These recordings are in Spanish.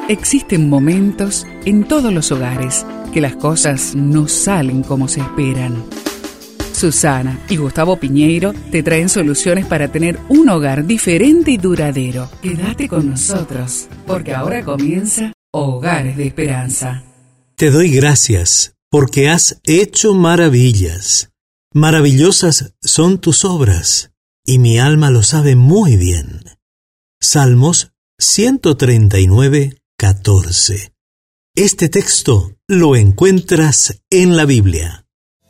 Existen momentos en todos los hogares que las cosas no salen como se esperan. Susana y Gustavo Piñeiro te traen soluciones para tener un hogar diferente y duradero. Quédate con nosotros, porque ahora comienza Hogares de Esperanza. Te doy gracias porque has hecho maravillas. Maravillosas son tus obras, y mi alma lo sabe muy bien. Salmos 139, 14. Este texto lo encuentras en la Biblia.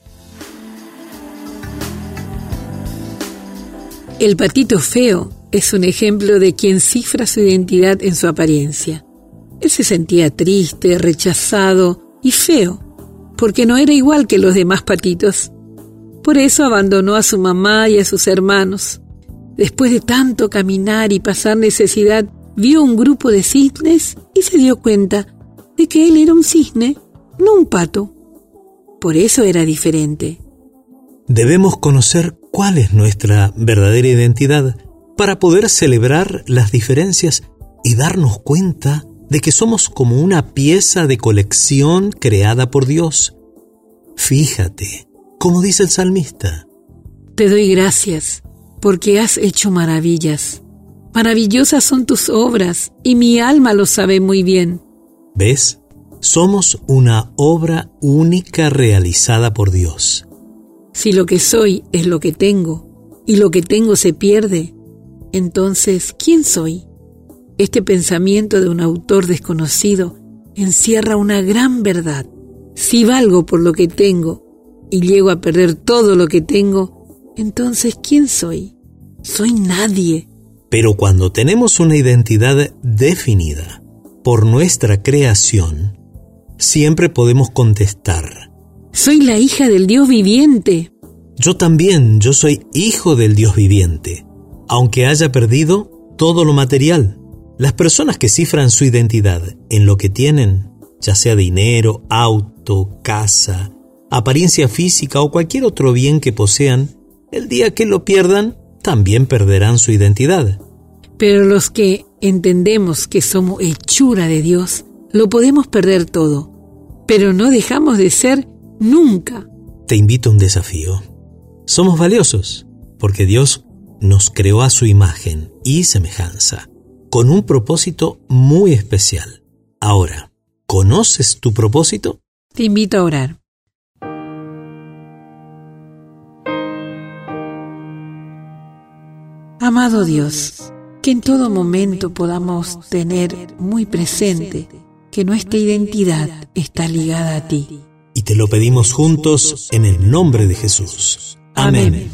El patito feo es un ejemplo de quien cifra su identidad en su apariencia. Él se sentía triste, rechazado y feo, porque no era igual que los demás patitos. Por eso abandonó a su mamá y a sus hermanos. Después de tanto caminar y pasar necesidad, vio un grupo de cisnes y se dio cuenta de que él era un cisne, no un pato. Por eso era diferente. Debemos conocer cuál es nuestra verdadera identidad para poder celebrar las diferencias y darnos cuenta de que somos como una pieza de colección creada por Dios. Fíjate, como dice el salmista: Te doy gracias porque has hecho maravillas. Maravillosas son tus obras y mi alma lo sabe muy bien. ¿Ves? Somos una obra única realizada por Dios. Si lo que soy es lo que tengo y lo que tengo se pierde, entonces, ¿quién soy? Este pensamiento de un autor desconocido encierra una gran verdad. Si valgo por lo que tengo y llego a perder todo lo que tengo, entonces, ¿quién soy? Soy nadie. Pero cuando tenemos una identidad definida por nuestra creación, siempre podemos contestar: Soy la hija del Dios viviente. Yo también, yo soy hijo del Dios viviente, aunque haya perdido todo lo material. Las personas que cifran su identidad en lo que tienen, ya sea dinero, auto, casa, apariencia física o cualquier otro bien que posean, el día que lo pierdan, también perderán su identidad. Pero los que entendemos que somos hechura de Dios, lo podemos perder todo, pero no dejamos de ser nunca. Te invito a un desafío. Somos valiosos porque Dios nos creó a su imagen y semejanza, con un propósito muy especial. Ahora, ¿conoces tu propósito? Te invito a orar. Amado Dios, que en todo momento podamos tener muy presente que nuestra identidad está ligada a ti. Y te lo pedimos juntos en el nombre de Jesús. Amén.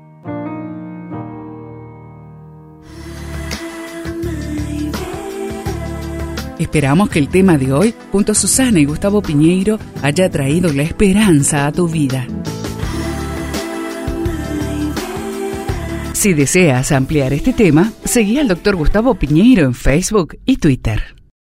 Esperamos que el tema de hoy, junto a Susana y Gustavo Piñeiro, haya traído la esperanza a tu vida. Si deseas ampliar este tema, seguí al Dr. Gustavo Piñeiro en Facebook y Twitter.